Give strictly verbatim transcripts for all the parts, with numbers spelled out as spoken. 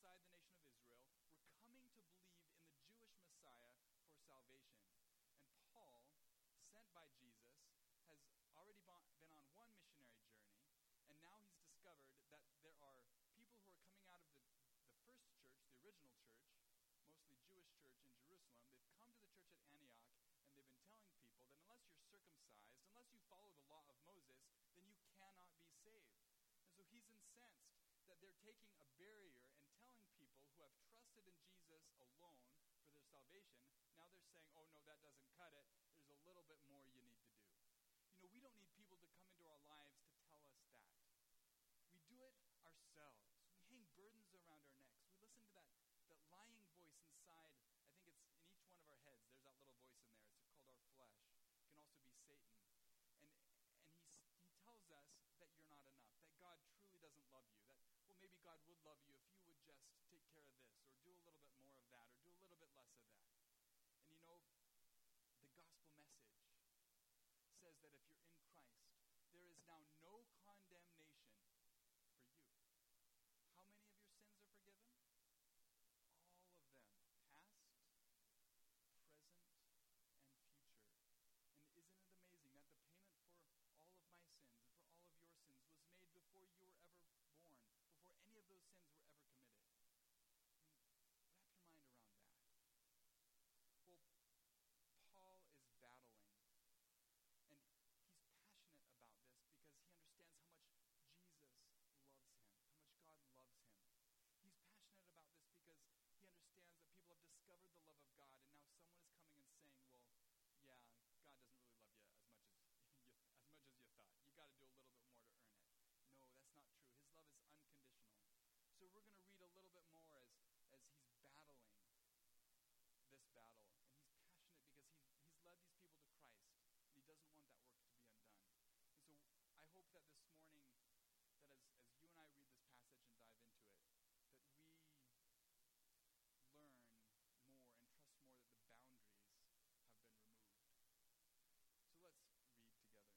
outside the nation of Israel were coming to believe in the Jewish Messiah for salvation. And Paul, sent by Jesus, has already been on one missionary journey, and now he's discovered that there are people who are coming out of the, the first church, the original church, mostly Jewish church in Jerusalem. They've come to the church at Antioch, and they've been telling people that unless you're circumcised, unless you follow the law of Moses, then you cannot be saved. And so he's incensed that they're taking a barrier and telling people who have trusted in Jesus alone for their salvation, now they're saying, oh no, that doesn't cut it. There's a little bit more you need to do. You know, we don't need people to come into our lives to tell us that. We do it ourselves. We hang burdens around our necks. We listen to that, that lying voice inside. I think it's in each one of our heads. There's that little voice in there. It's called our flesh. It can also be Satan. And and he, he tells us that you're not enough, that God truly doesn't love you, that, well, maybe God would love you if you would just take care of this, or do a little bit more of that, or do a little bit less of that. And you know, the gospel message says that if you're in Christ, there is now no condemnation for you. How many of your sins are forgiven? All of them, past, present, and future. And isn't it amazing that the payment for all of my sins and for all of your sins was made before you were ever born, before any of those sins were ever committed? I mean, wrap your mind around that. Well, Paul is battling, and he's passionate about this because he understands how much Jesus loves him, how much God loves him. He's passionate about this because he understands that people have discovered the love of God, and now someone is coming and saying, well, yeah, God doesn't really love you as much as you, as much as you thought. You got to do a little bit more to earn it. No, that's not true. His love is unconditional. So we're going to read a little bit more as, as he's battling this battle. And he's passionate because he's, he's led these people to Christ, and he doesn't want that work to be undone. And so I hope that this morning, that as, as you and I read this passage and dive into it, that we learn more and trust more that the boundaries have been removed. So let's read together.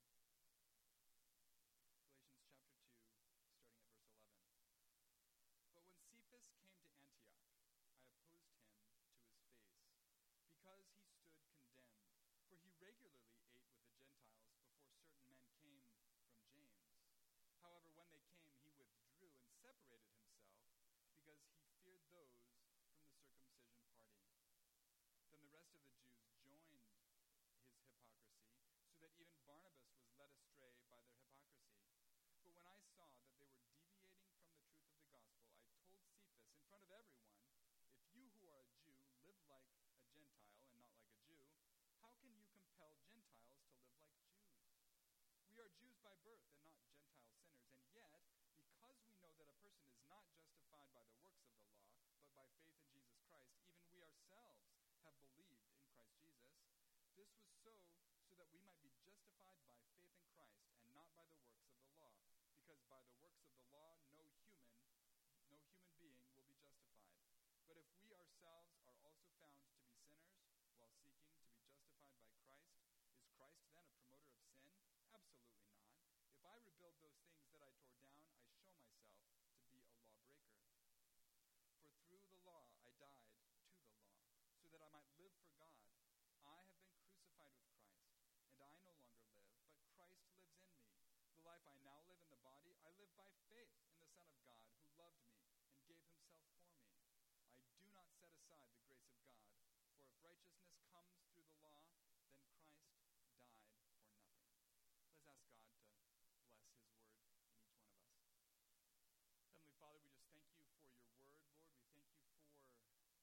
Galatians chapter two, starting at verse eleven. But when Cephas came to Antioch, I opposed him to his face, because he stood condemned. For he regularly ate with the Gentiles before certain men came from James. However, when they came, he withdrew and separated himself, because he feared those from the circumcision party. Then the rest of the Jews joined his hypocrisy, so that even Barnabas was led astray by their hypocrisy. But when I saw that they were deviating from the truth of the gospel, I told Cephas in front of everyone, if you who are a Jew live like a Gentile and not like a Jew, how can you compel Gentiles to live like Jews? We are Jews by birth and not Gentile sinners, and yet, because we know that a person is not justified by the works of the law, but by faith in Jesus Christ, even we ourselves have believed in Christ Jesus. This was so, so that we might be justified by faith in Christ, and not by the works of the law. Because by the works of the law, no human, no human being will be justified. But if we ourselves are also found to be sinners, while seeking to be justified by Christ, is Christ then a promoter of sin? Absolutely not. If I rebuild those things that I tore down, I show myself to be a lawbreaker. For through the law I died to the law, so that I might live for God. I have been crucified with Christ, and I no longer live, but Christ lives in me. The life I now live in the body, I live by faith in the Son of God, who loved me and gave himself for me. I do not set aside the grace of God, for if righteousness comes through the law, then Christ died for nothing. Let's ask God to bless his word in each one of us. Heavenly Father, we just thank you for your word, Lord. We thank you for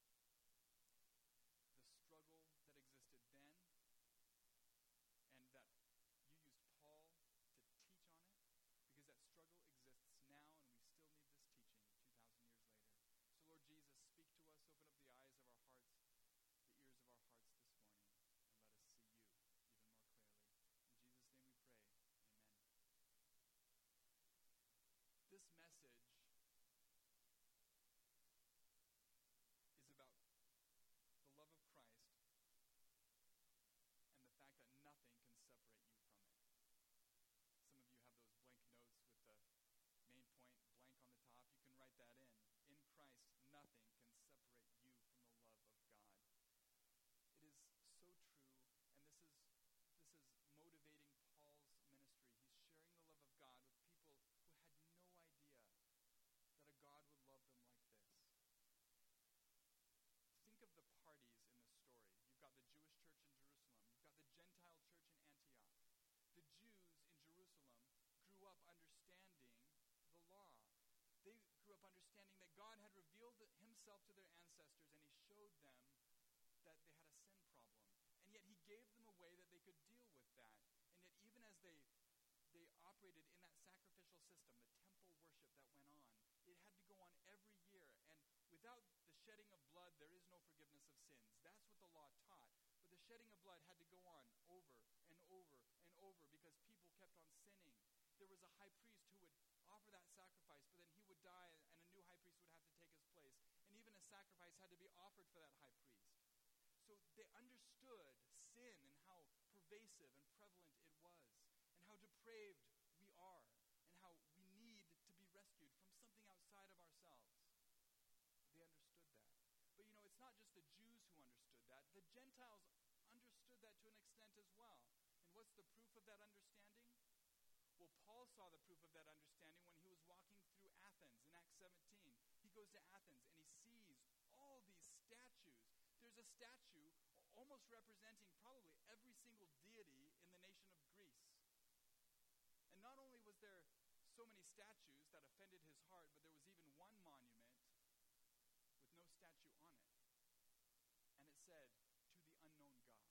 the struggle that existed then, and that you used Paul to teach on it, because that struggle exists now, and we still need this teaching two thousand years later. So Lord Jesus, speak to us, open up the eyes of our hearts, the ears of our hearts this morning. that God had revealed himself to their ancestors, and he showed them that they had a sin problem. And yet he gave them a way that they could deal with that. And yet even as they they operated in that sacrificial system, the temple worship that went on, it had to go on every year. And without the shedding of blood, there is no forgiveness of sins. That's what the law taught. But the shedding of blood had to go on over and over and over because people kept on sinning. There was a high priest who would offer that sacrifice, but then he would die and a new high priest would have to take his place. And even a sacrifice had to be offered for that high priest. So they understood sin and how pervasive and prevalent it was, and how depraved we are, and how we need to be rescued from something outside of ourselves. They understood that. But you know, it's not just the Jews who understood that. The Gentiles understood that to an extent as well. And what's the proof of that understanding? Well, Paul saw the proof of that understanding when he was walking through Athens in Acts seventeen. He goes to Athens and he sees all these statues. There's a statue almost representing probably every single deity in the nation of Greece. And not only was there so many statues that offended his heart, but there was even one monument with no statue on it. And it said, "To the unknown God."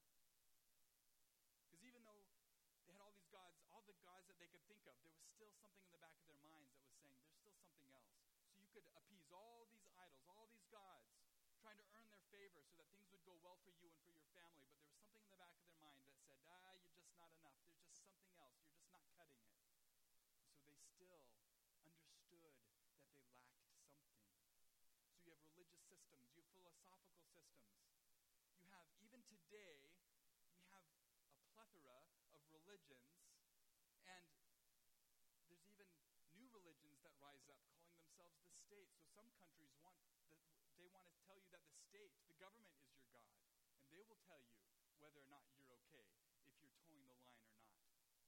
Because even though they had all these gods, all the gods that they could think of, there was still something in the back of their minds that was saying, there's still something else. So you could appease all these idols, all these gods, trying to earn their favor so that things would go well for you and for your family, but there was something in the back of their mind that said, ah, you're just not enough. There's just something else. You're just not cutting it. So they still understood that they lacked something. So you have religious systems. You have philosophical systems. You have, even today, we have a plethora of religions, and there's even new religions that rise up calling themselves the state. So some countries want the, they want to tell you that the state, the government, is your God, and they will tell you whether or not you're okay, if you're towing the line or not.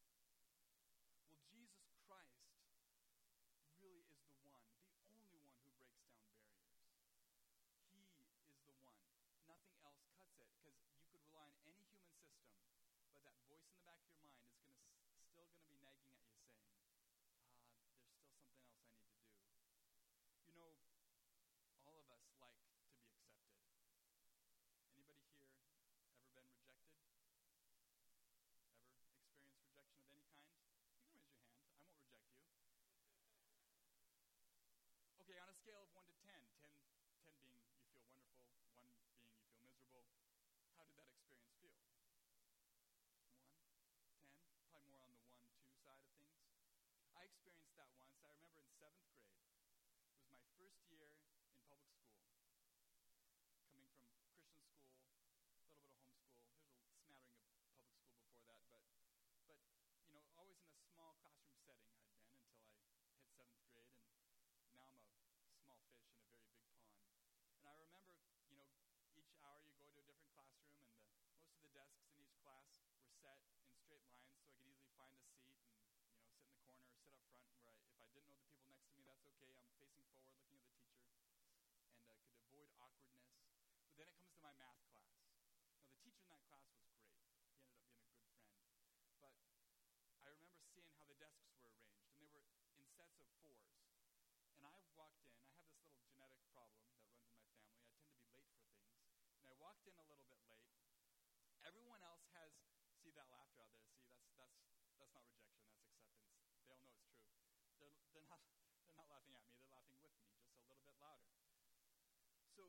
Well, Jesus Christ really is the one, the only one who breaks down barriers. He is the one. Nothing else cuts it, because you could rely on any human system, but that voice in the back of your mind is going to still going to be nagging at you saying, ah, there's still something else I need to do. You know, all of us like to be accepted. Anybody here ever been rejected? Ever experienced rejection of any kind? You can raise your hand. I won't reject you. Okay, on a scale of one to ten, ten, ten being you feel wonderful, one being you feel miserable, how did that experience feel? One, ten, probably more on the one, two side of things. I experienced that once. I remember in seventh grade. It was my first year in public school. Coming from Christian school, a little bit of homeschool. There's a smattering of public school before that, but, but you know, always in a small classroom setting I'd been until I hit seventh grade, and now I'm a small fish in a very big pond. And I remember, you know, each hour you go to a different classroom, and the, most of the desks in each class were set in straight lines, so I could easily find a seat and, you know, sit in the corner or sit up front where I, if I didn't know the people next to me, that's okay. I'm facing forward, looking at the teacher, and uh, could avoid awkwardness. But then it comes to my math class. Now, the teacher in that class was great. He ended up being a good friend. But I remember seeing how the desks were arranged, and they were in sets of fours. And I walked in. I have this little genetic problem that runs in my family. I tend to be late for things. And I walked in a little bit late. Everyone else has, see that laughter out there? See, that's that's that's not rejection. That's acceptance. They all know it's true. They're they're not they're not laughing at me. They're laughing with me, just a little bit louder. So,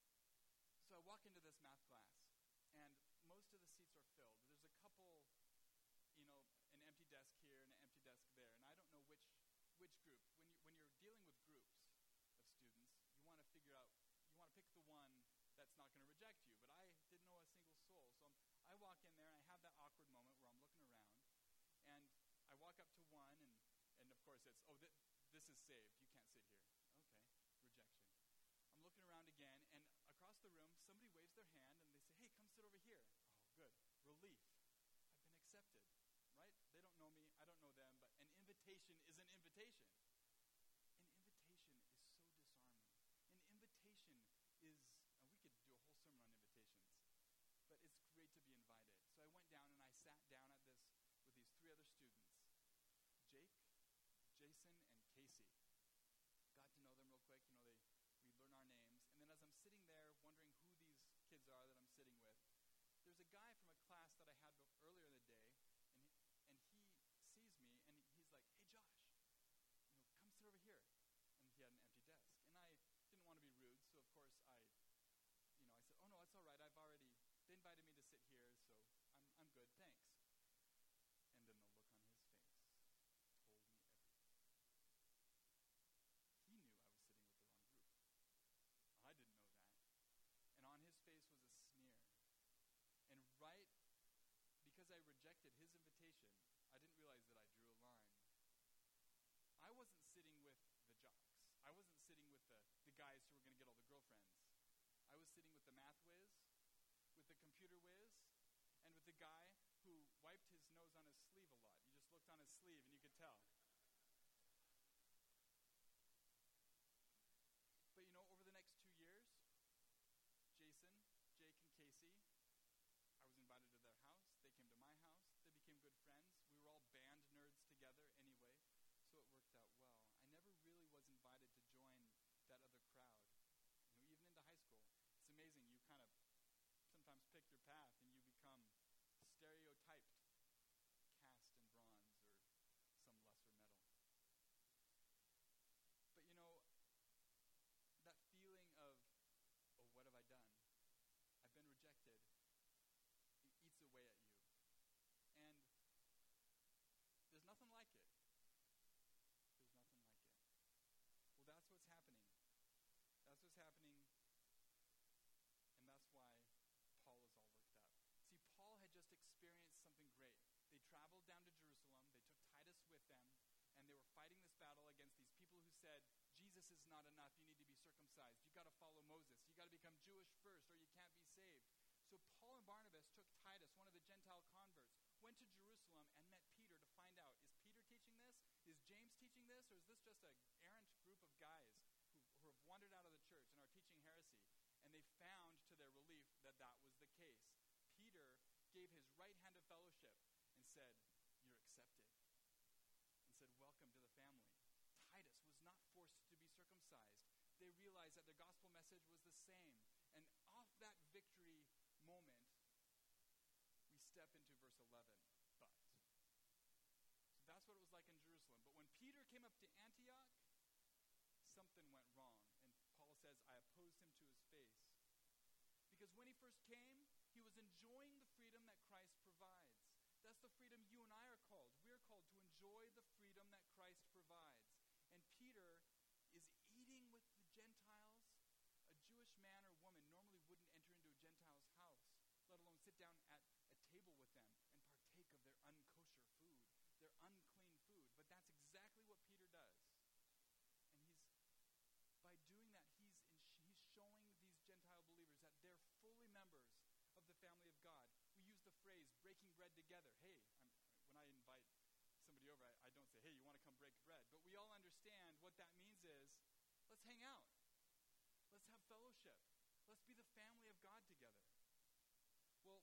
so I walk into this math class, and most of the seats are filled. There's a couple, you know, an empty desk here and an empty desk there, and I don't know which which group. When you when you're dealing with groups of students, you want to figure out, you want to pick the one that's not going to reject you. But I didn't know a single soul, so I'm, I walk in there and I have that awkward moment where I'm looking around, and I walk up to one, and and of course it's, oh, th- this is saved. You can't sit here. Okay, rejection. I'm looking around again, and across the room, somebody waves their hand, and they say, hey, come sit over here. Oh, good. Relief. I've been accepted, right? They don't know me. I don't know them, but an invitation is an invitation. An invitation is so disarming. An invitation is, and we could do a whole sermon on invitations, but it's great to be invited. So I went down, and I sat down at this with these three other students, Jake, Jason, and Casey. Got to know them real quick. You know, they wiped his nose on his sleeve a lot. You just looked on his sleeve and you could tell. But you know, over the next two years, Jason, Jake, and Casey, I was invited to their house. They came to my house. They became good friends. We were all band nerds together anyway, so it worked out well. I never really was invited to join that other crowd, you know, even into high school. It's amazing. You kind of sometimes pick your path and you become stereotyped, cast in bronze or some lesser metal. But you know, that feeling of, oh, what have I done? I've been rejected. It eats away at you. And there's nothing like it. There's nothing like it. Well, that's what's happening. That's what's happening, and that's why Paul is all worked up. See, Paul had just experienced something great. They traveled down to Jerusalem. They took Titus with them, and they were fighting this battle against these people who said, Jesus is not enough. You need to be circumcised. You got to follow Moses. You got to become Jewish first, or you can't be saved. So Paul and Barnabas took Titus, one of the Gentile converts, went to Jerusalem and met Peter to find out, is Peter teaching this? Is James teaching this? Or is this just an errant group of guys who, who have wandered out of the church and are teaching heresy? And they found, to their relief, that that was the case. Peter gave his right hand of fellowship and said, you're accepted. And said, welcome to the family. Titus was not forced to be circumcised. They realized that their gospel message was the same. And off that victory moment, we step into verse eleven. But. So that's what it was like in Jerusalem. But when Peter came up to Antioch, something went wrong. And Paul says, I opposed him to his face. Because when he first came, he was enjoying the freedom that Christ provides. That's the freedom you and I are called. We're called to enjoy the freedom that Christ provides. And Peter is eating with the Gentiles. A Jewish man or woman normally wouldn't enter into a Gentile's house, let alone sit down at a table with them and partake of their unkosher food, their unclean food. But that's exactly what Peter does. And he's, by doing that, he's, in, he's showing these Gentile believers that they're fully members of the family of God. We use the phrase breaking bread together. Hey, I'm, when I invite somebody over, I, I don't say, hey, you want to come break bread? But we all understand what that means is, let's hang out. Let's have fellowship. Let's be the family of God together. Well,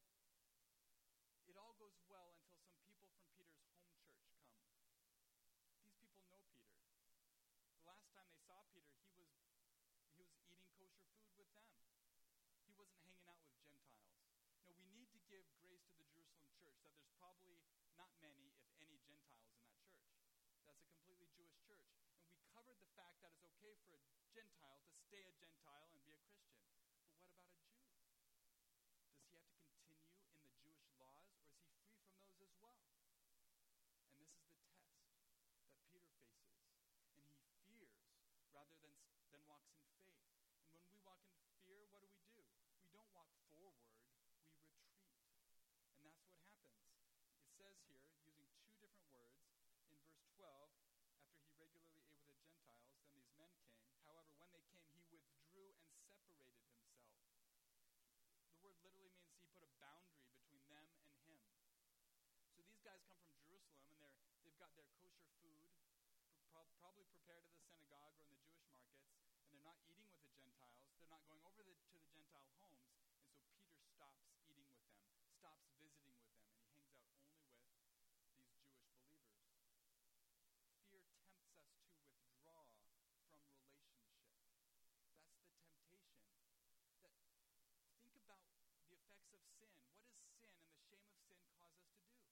it all goes well until some people from Peter's home church come. These people know Peter. The last time they saw Peter, he was he was eating kosher food with them. He wasn't hanging out with Gentiles. No, we need to give grace to the Jerusalem church that there's probably not many, if any, Gentiles in that church. That's a completely Jewish church. And we covered the fact that it's okay for a Gentile to stay a Gentile and be a Christian. But what about a Jew? Does he have to continue in the Jewish laws, or is he free from those as well? And this is the test that Peter faces. And he fears rather than, than walks in faith. And when we walk in fear, what do we do? We don't walk forward, we retreat. And that's what happens. It says here, using two different words, in verse twelve, after he regularly ate with the Gentiles, then these men came. However, when they came, he withdrew and separated himself. The word literally means he put a boundary between them and him. So these guys come from Jerusalem, and they're, they've got their kosher food, pro- probably prepared at the synagogue or in the Jewish markets, and they're not eating with the Gentiles. They're not going over the, to the Gentile homes, and so Peter stops eating with them, stops visiting with them, and he hangs out only with these Jewish believers. Fear tempts us to withdraw from relationship. That's the temptation. That think about the effects of sin. What does sin and the shame of sin cause us to do?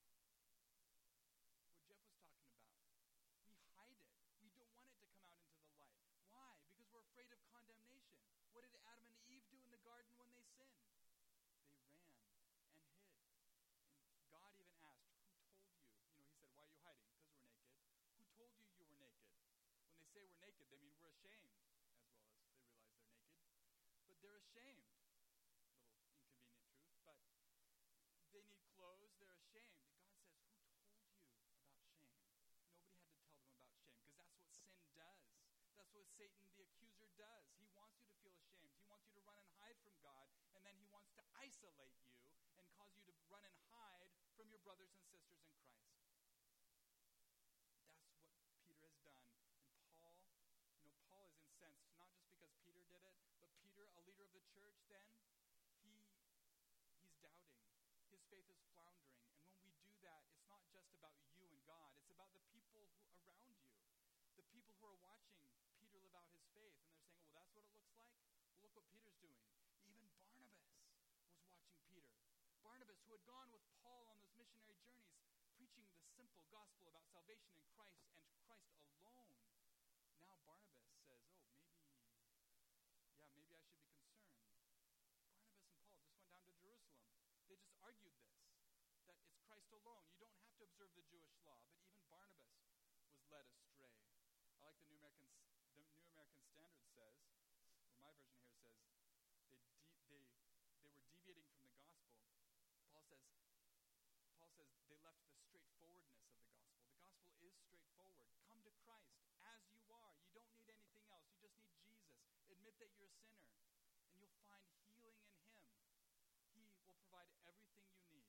What Jeff was talking about. We hide it. We don't want it to come out into the light. Why? Because we're afraid of condemnation. What did Adam and Eve do in the garden when they sinned? They ran and hid. And God even asked, who told you? You know, he said, why are you hiding? Because we're naked. Who told you you were naked? When they say we're naked, they mean we're ashamed, as well as they realize they're naked. But they're ashamed. Little inconvenient truth, but they need clothes, they're ashamed. God says, who told you about shame? Nobody had to tell them about shame, because that's what sin does. That's what Satan, the accuser, does. He wants you to feel ashamed. He wants you to run and hide from God, and then he wants to isolate you and cause you to run and hide from from your brothers and sisters in Christ. That's what Peter has done. And Paul, you know, Paul is incensed, not just because Peter did it, but Peter, a leader of the church then, he he's doubting. His faith is floundering. And when we do that, it's not just about you and God. It's about the people who around you. The people who are watching Peter live out his faith. And they're saying, oh, well, that's what it looks like? Well, look what Peter's doing. Even Barnabas was watching Peter. Barnabas, who had gone with Paul on those missionary journeys, preaching the simple gospel about salvation in Christ and Christ alone. Now Barnabas says, oh, maybe, yeah, maybe I should be concerned. Barnabas and Paul just went down to Jerusalem. They just argued this, that it's Christ alone. You don't have to observe the Jewish law. But even Barnabas was led astray. I like the New American, the New American Standard says, or my version here says, they de- they they were deviating from the gospel. Paul says, Paul says they left the straightforwardness of the gospel. The gospel is straightforward. Come to Christ as you are. You don't need anything else. You just need Jesus. Admit that you're a sinner, and you'll find healing in him. He will provide everything you need.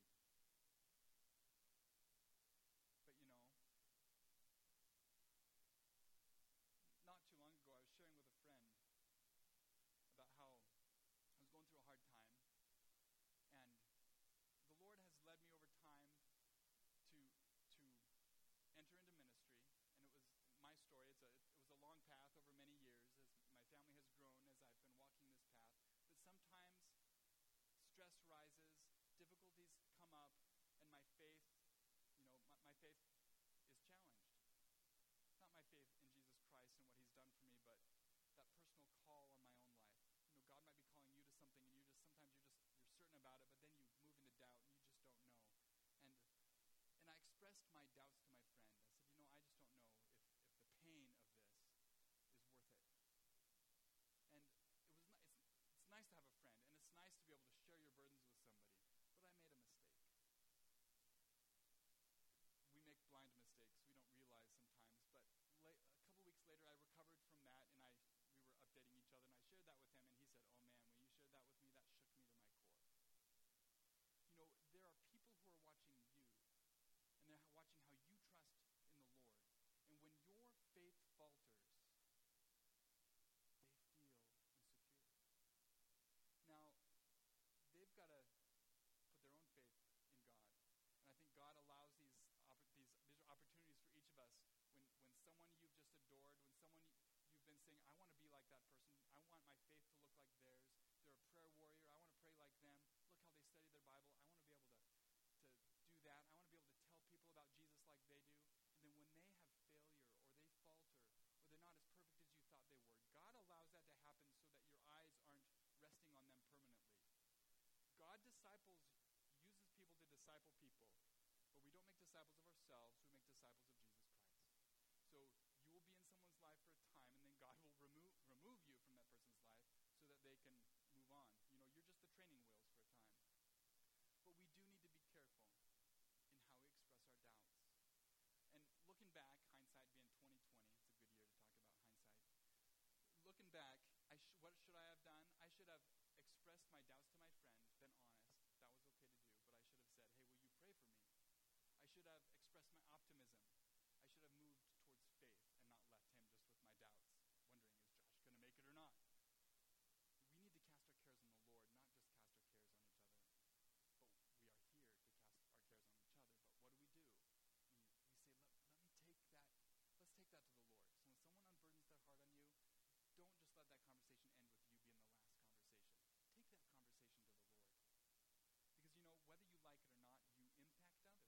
But you know, not too long ago, I was sharing with a friend about how I was going through a hard time, and the Lord has led me over time to to enter into ministry, and it was my story. It's a it was a long path over many years as my family has grown, as I've been walking this path. But sometimes stress rises, difficulties come up, and my faith, you know, my, my faith is challenged. Not my faith in Jesus Christ and what he's done for me, but that personal call on my own life. You know, God might be calling you to something, and you just sometimes you're just you're certain about it, but then you move into doubt and you just don't know. And and I expressed my doubts to my friend. I said, you know, I just don't know if, if the pain of this is worth it. And it was ni- it's, it's nice to have a friend, and it's nice to be able to share your burdens with somebody. But I made a mistake. We make blind mistakes. We don't realize sometimes. But la- a couple weeks later, I recovered from that, and I we were updating each other, and I shared that with him, and he said, oh man, when you shared that with me, that shook me to my core. You know, there are people who are watching you, and they're watching how you trust in the Lord. And when your faith falters, they feel insecure. Now, they've got to put their own faith in God. And I think God allows these oppor- these these are opportunities for each of us. When when someone you've just adored, when someone you've been saying, I want to be like that person. I want my faith to look like theirs. They're a prayer warrior. I want to pray like them. Look how they study their Bible. I want to be able to to do that. I want to be able to tell people about Jesus like they do. And then when they have failure, or they falter, or they're not as perfect as you thought they were, God allows that to happen so that your eyes aren't resting on them permanently. God disciples, uses people to disciple people, but we don't make disciples of ourselves, we make disciples of Jesus Christ. So you will be in someone's life for a time, and then God will remove remove you from that person's life so that they can move on. You know, you're just the training wheels for a time. But we do need to be careful in how we express our doubts. And looking back, hindsight being twenty twenty, it's a good year to talk about hindsight. Looking back, I sh- what should I have done? I should have expressed my doubts to my friend, been honest. That was okay to do, but I should have said, hey, will you pray for me? I should have expressed my optimism. I should have moved towards faith and not left him just with my doubts, wondering, is Josh going to make it or not? We need to cast our cares on the Lord, not just cast our cares on each other. But we are here to cast our cares on each other. But what do we do? We, we say, let, let me take that, let's take that to the Lord. So when someone unburdens their heart on you, don't just let that conversation end with you being the last conversation. Take that conversation to the Lord. Because, you know, whether you like it or not, you impact others.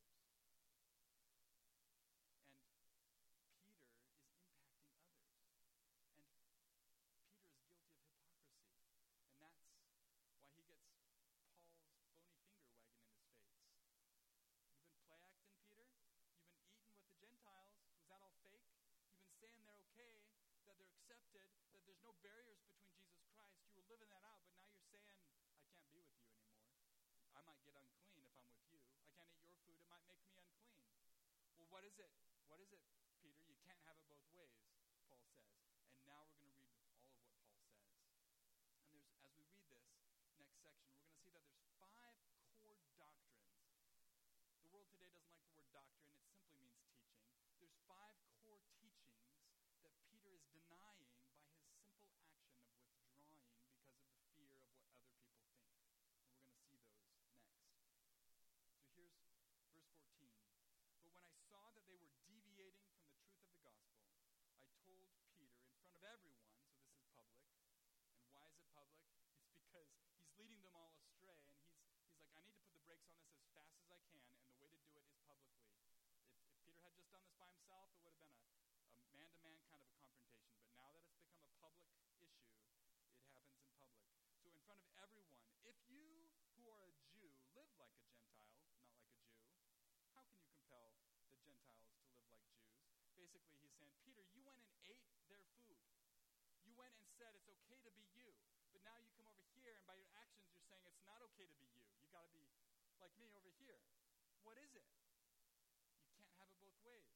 And Peter is impacting others. And Peter is guilty of hypocrisy. And that's why he gets Paul's bony finger wagging in his face. You've been play acting, Peter? You've been eating with the Gentiles? Was that all fake? You've been saying they're okay, that they're accepted, that there's no barriers between Jesus Christ. You were living that out, but now you're saying, I can't be with you anymore. I might get unclean if I'm with you. I can't eat your food. It might make me unclean. Well, what is it? What is it, Peter? You can't have it both ways, Paul says. And now we're going to read all of what Paul says. And there's, as we read this next section, we're going to see that there's five core doctrines. The world on this as fast as I can, and the way to do it is publicly. If, if Peter had just done this by himself, it would have been a, a man-to-man kind of a confrontation. But now that it's become a public issue, it happens in public. So in front of everyone, if you who are a Jew live like a Gentile, not like a Jew, how can you compel the Gentiles to live like Jews? Basically, he's saying, Peter, you went and ate their food. You went and said it's okay to be you. But now you come over here, and by your actions, you're saying it's not okay to be you. You got to be like me over here. What is it? You can't have it both ways.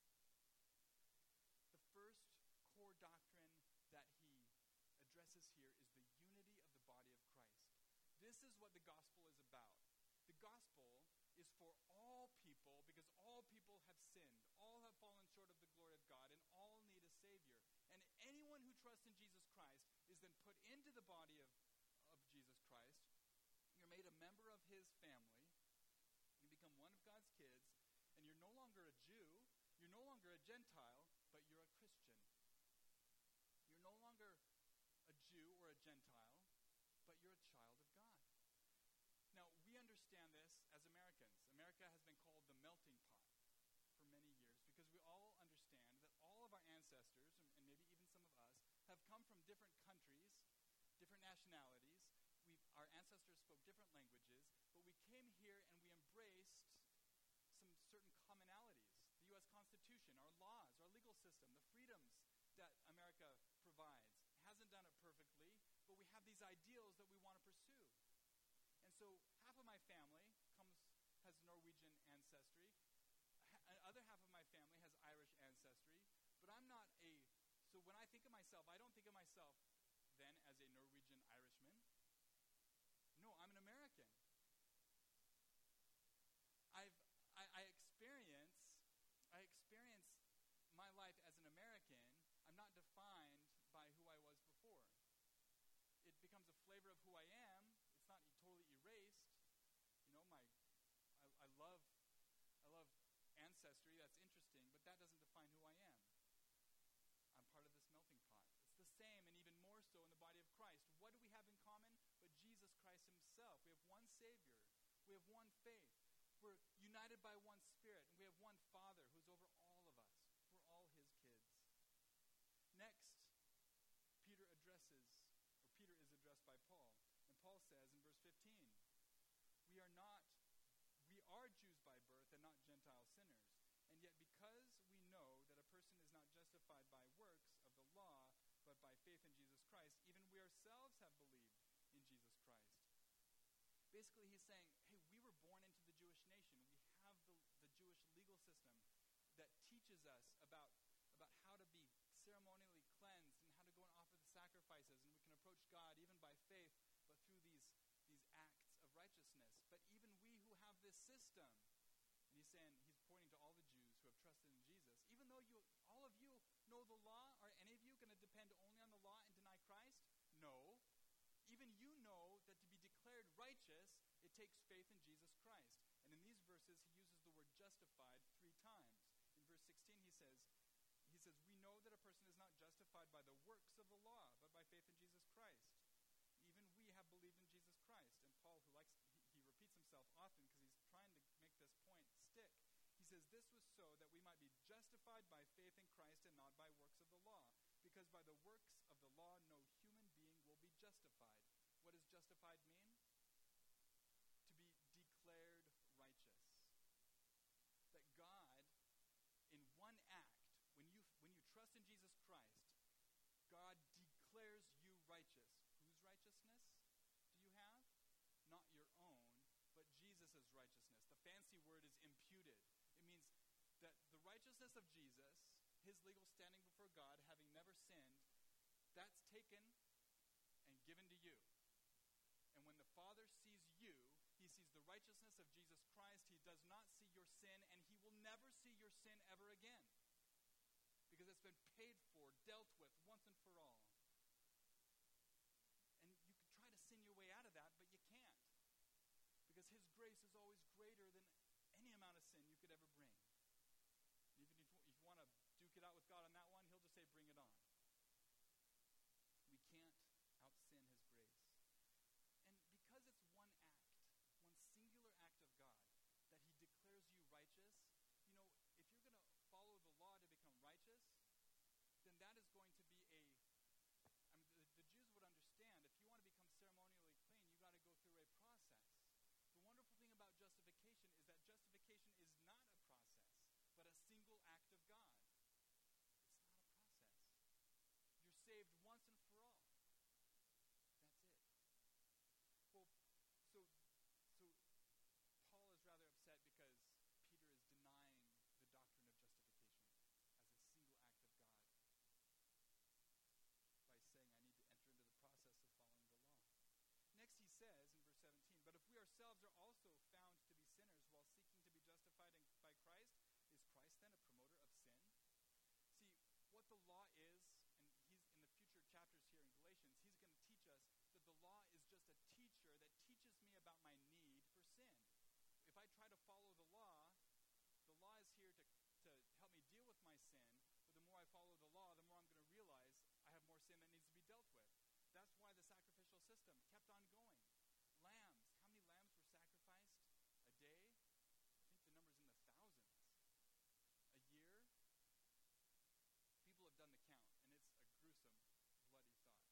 The first core doctrine that he addresses here is the unity of the body of Christ. This is what the gospel is about. The gospel is for all people because all people have sinned. All have fallen short of the glory of God, and all need a Savior. And anyone who trusts in Jesus Christ is then put into the body of, of Jesus Christ. You're made a member of his family. You become one of God's kids, and you're no longer a Jew. You're no longer a Gentile, but you're a Christian. You're no longer a Jew or a Gentile, but you're a child of God. Now, we understand this as Americans. America has been called the melting pot for many years because we all understand that all of our ancestors, and maybe even some of us, have come from different countries, different nationalities. We, our ancestors spoke different languages, but we came here and we embraced some certain commonalities. The U S Constitution, our laws, our legal system, the freedoms that America provides. It hasn't done it perfectly, but we have these ideals that we want to pursue. And so half of my family comes has Norwegian ancestry. Ha- other half of my family has Irish ancestry. But I'm not a, so when I think of myself, I don't think of myself then as a Norwegian Irishman. No, I'm an American. I've, I, I experience, I experience my life as an American. I'm not defined by who I was before. It becomes a flavor of who I am. It's not totally erased. You know, my, I, I love, I love ancestry. That's interesting, but that doesn't define who I am. I'm part of this melting pot. It's the same, and even more so in the body of Christ. What do we have in common? But Jesus Christ himself. We have one Savior. We have one faith. We're united by one Spirit, and we have one Father who's over all of us. We're all his kids. Next, Peter addresses, or Peter is addressed by Paul. And Paul says in verse fifteen, we are not, we are Jews by birth and not Gentile sinners. And yet because we know that a person is not justified by works of the law, but by faith in Jesus Christ, even we ourselves have believed in Jesus Christ. Basically, he's saying, hey, we were born into the Jewish nation. We have the, the Jewish legal system that teaches us about, about how to be ceremonially cleansed and how to go and offer the sacrifices, and we can approach God even by faith, but through these, these acts of righteousness. But even we who have this system, and he's saying, he's pointing to all the Jews who have trusted in Jesus, even though you, all of you know the law, are any of you going to depend only on the law and deny Christ? No. Even you know that to be declared righteous, it takes faith in Jesus Christ. And in these verses, he uses the word justified three times. In verse sixteen, he says, he says, we know that a person is not justified by the works of the law, but by faith in Jesus Christ. Even we have believed in Jesus Christ. And Paul, who likes, he, he repeats himself often because he's trying to make this point stick. He says, this was so that we might be justified by faith in Christ and not by works of the law. Because by the works of the law, no human being will be justified. What does justified mean? To be declared righteous. That God, in one act, when you when you trust in Jesus Christ, God declares you righteous. Whose righteousness do you have? Not your own, but Jesus' righteousness. The fancy word is imputed. It means that the righteousness of Jesus, his legal standing before God, having never sinned, that's taken and given to you. And when the Father sees you, he sees the righteousness of Jesus Christ. He does not see your sin, and he will never see your sin ever again. Because it's been paid for, dealt with, once and for all. And you could try to sin your way out of that, but you can't. Because his grace is always greater than any amount of sin you could ever bring. And even if, if you want to duke it out with God on that one, he'll just say, bring it on. We can't out-sin his grace. And because it's one act, one singular act of system kept on going. Lambs, how many lambs were sacrificed a day? I think the number's in the thousands. A year? People have done the count, and it's a gruesome, bloody thought.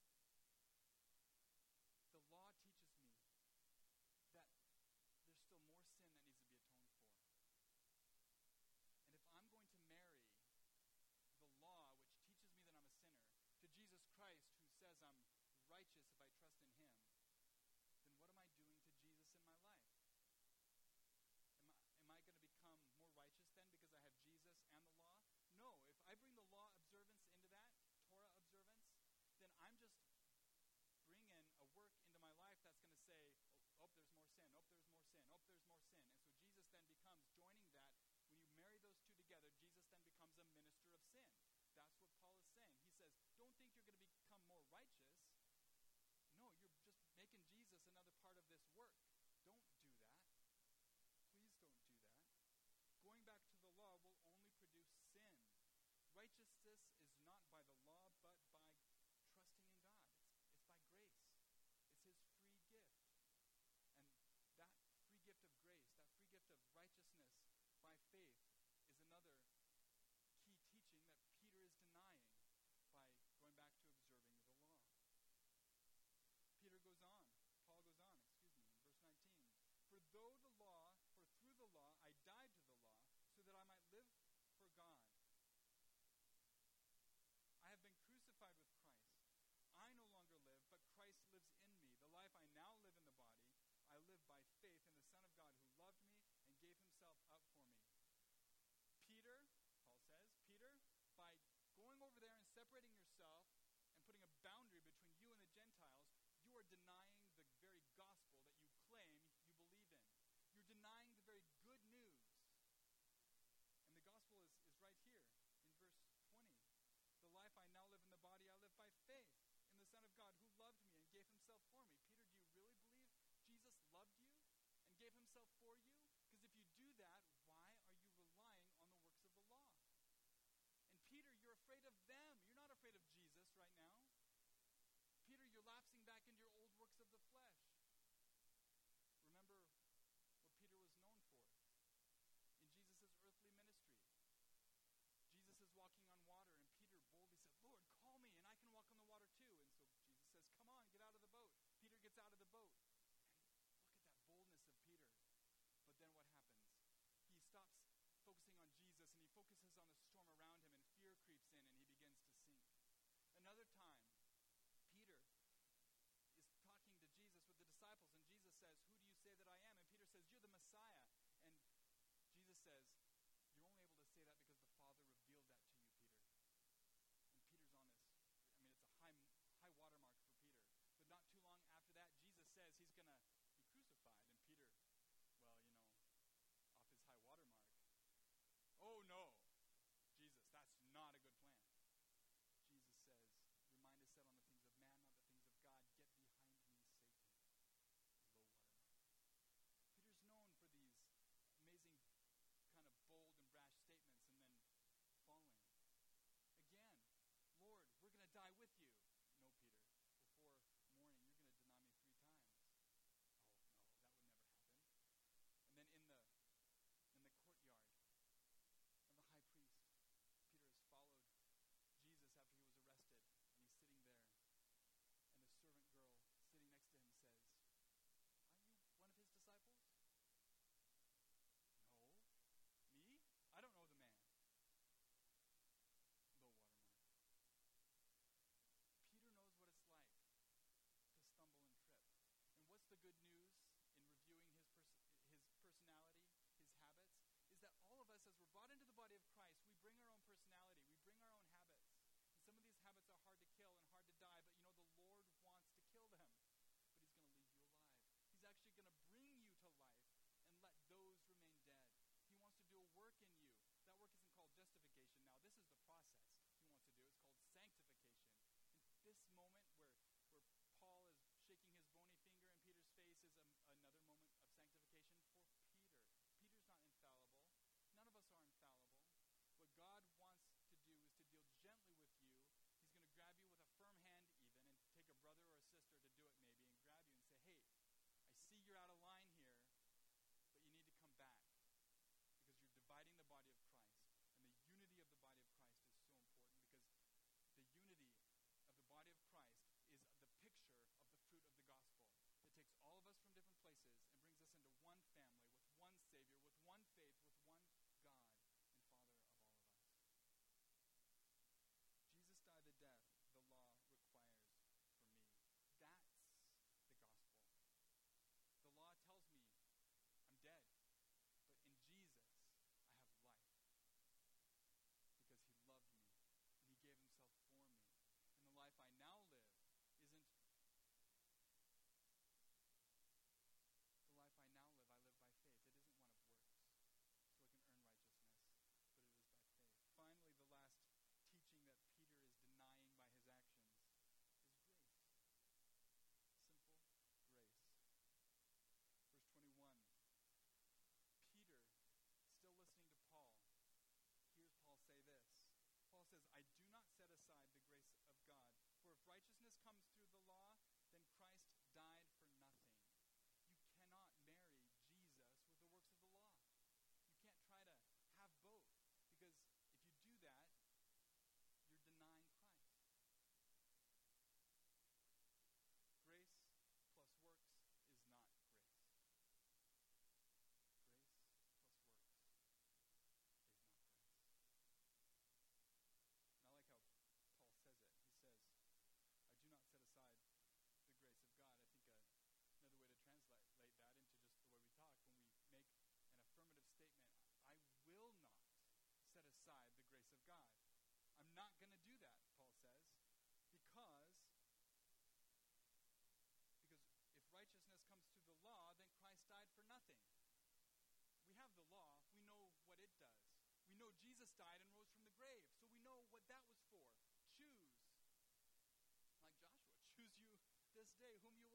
The law teaches me that there's still more sin that needs to be atoned for. And if I'm going to marry the law, which teaches me that I'm a sinner, to Jesus Christ, who says I'm righteous if I trust in him, then what am I doing to Jesus in my life? Am I, am I going to become more righteous then because I have Jesus and the law? No. If I bring the law observance into that, Torah observance, then I'm just bringing a work into my life that's going to say, oh, oh, there's more sin, oh, there's more sin, oh, there's more sin. And so Jesus then becomes, joining that, when you marry those two together, Jesus then becomes a minister of sin. That's what Paul is saying. He says, don't think you're going to become more righteous. No, you're just making Jesus another part of this work. Don't do that. Please don't do that. Going back to the law will only produce sin. Righteousness is not by the law, but by trusting in God. It's, it's by grace. It's his free gift. And that free gift of grace, that free gift of righteousness by faith, is another key teaching that Peter is denying by going back to observing the law. Peter goes on, Paul goes on, excuse me, in verse nineteen. For though the law, for through the law I died to the law, so that I might live for God. I have been crucified with Christ. I no longer live, but Christ lives in me. The life I now live in the body, I live by faith in the Son of God who loved me and gave himself up for me. Peter, Paul says, Peter, by going over there and separating yourself and putting a boundary between you and the Gentiles, you are denying the very gospel that you claim you believe in. You're denying the very good news. And the gospel is, is right here in verse twenty. The life I now live in the body, I live by faith in the Son of God who loved me and gave himself for me. Peter, do you really believe Jesus loved you and gave himself for you? Because if you do that, why are you relying on the works of the law? And Peter, you're afraid of them. You're not afraid of Jesus right now. Peter, you're lapsing back into your old works of the flesh. Remember what Peter was known for in Jesus' earthly ministry. Jesus is walking on water, and Peter boldly said, Lord, call me, and I can walk on the water too. And so Jesus says, come on, get out of the boat. Peter gets out of the boat. And look at that boldness of Peter. But then righteousness comes through the law, then Christ died for nothing. You cannot marry Jesus with the works of the law. You can't try to have both, because if you do that, you're denying Christ. Grace plus works is not grace. Grace plus works is not grace. And I like how Paul says it. He says, I do not set aside the grace of God. I think uh, another way to translate that into just the way we talk, when we make an affirmative statement, I will not set aside the grace of God. I'm not going to do that, Paul says, because, because if righteousness comes through the law, then Christ died for nothing. We have the law. We know what it does. We know Jesus died and rose from the grave, so we know what that was for. Choose, like Joshua, choose you this day whom you will